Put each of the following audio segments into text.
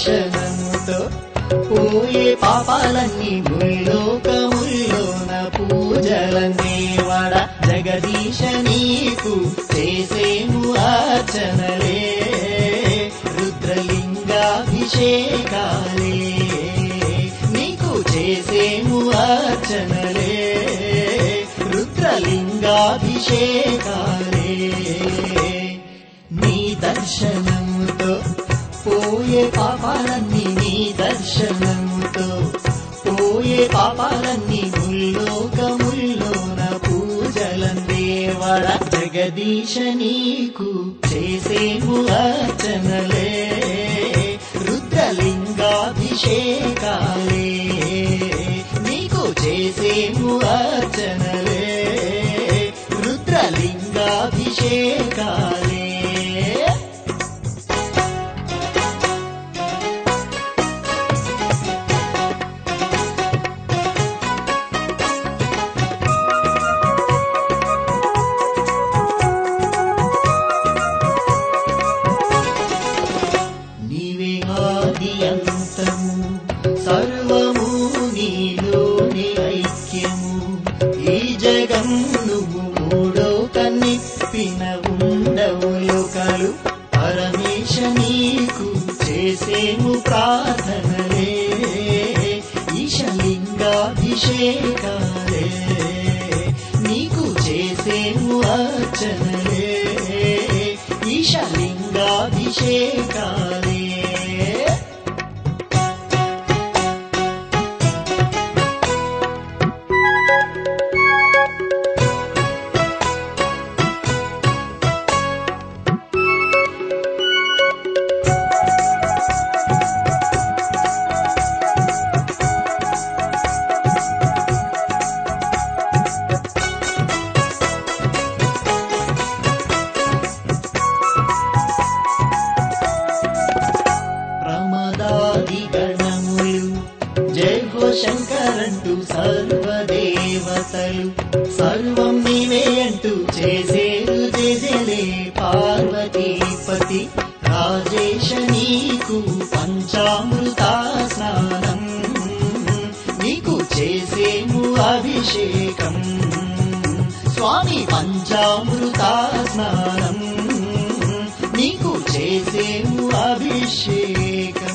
దర్శనముతో పోయే పాపాలన్నీ భూలోకముల్లోన పూజలన్నేవాడ జగదీశ నీకు చేసేము అర్చనలే రుద్రలింగాభిషేకాలే నీకు చేసేము అర్చనలే రుద్రలింగాభిషేకాలే నీ దర్శనముతో పోయే పాపాలన్నీ నీ దర్శనముతో పోయే పాపాలన్నీ భూలోకముల్లోన పూజలందేవాడ జగదీశ నీకు చేసేము అర్చనలే రుద్రలింగాభిషేకాలే నీకు చేసేము అర్చనలే రుద్రలింగాభిషేకాలే సర్వము నీలోని ఐక్యము ఈ జగన్ను మూడో కన్నిప్పిన ఉండవు లోకాలు పరమేశ నీకు చేసేము ప్రార్థనలే ఈశలింగాభిషేకాలే నీకు చేసేము అర్చనలే ఈశలింగాభిషేకాలే శంకరంటూ సర్వదేవతలు సర్వం నీవే అంటూ చేసేరు జయలే పార్వతీపతి రాజేశ నీకు పంచామృత స్నానం నీకు చేసేము అభిషేకం స్వామి పంచామృత స్నానం నీకు చేసేము అభిషేకం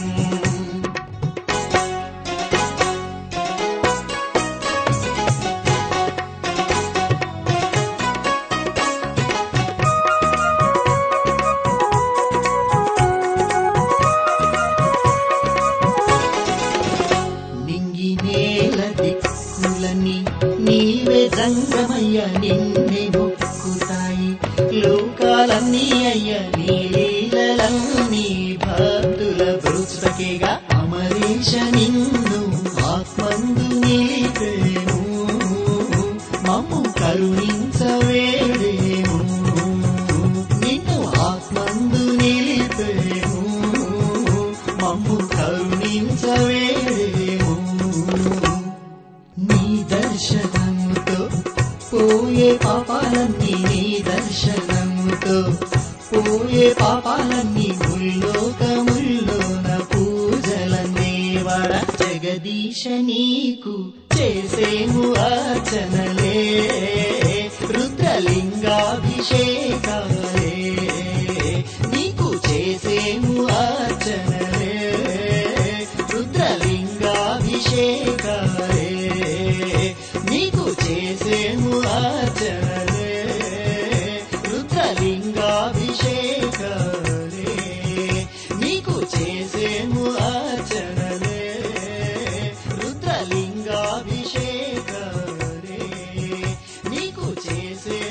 నీవే జంగమయ్య నిన్నే మొక్కుతాయి లోకాలన్నీ అయ్య నీ లీలలన్నీ భక్తుల బ్రోచుటకేగా అమరీష నిన్ను ఆత్మందు నిలిపేము మమ్ము కరుణించవేడేము నిన్ను ఆత్మందు నిలిపేము మమ్ము కరుణించవేడేము నీ దర్శనముతో పోయే పాపాలన్నీ నీ దర్శనముతో పోయే పాపాలన్నీ భూలోకముల్లోన పూజలన్నేవాడ జగదీశ నీకు చేసేము అర్చనలే రుద్రలింగాభిషేకాలే నీకు చేసేము అర్చనలే రుద్రలింగాభిషేకాలే నీకు చేసేము అర్చనలే రుద్రలింగాభిషేకాలే నీకు చేసేము అర్చనలే రుద్రలింగాభిషేకాలే నీకు చేసే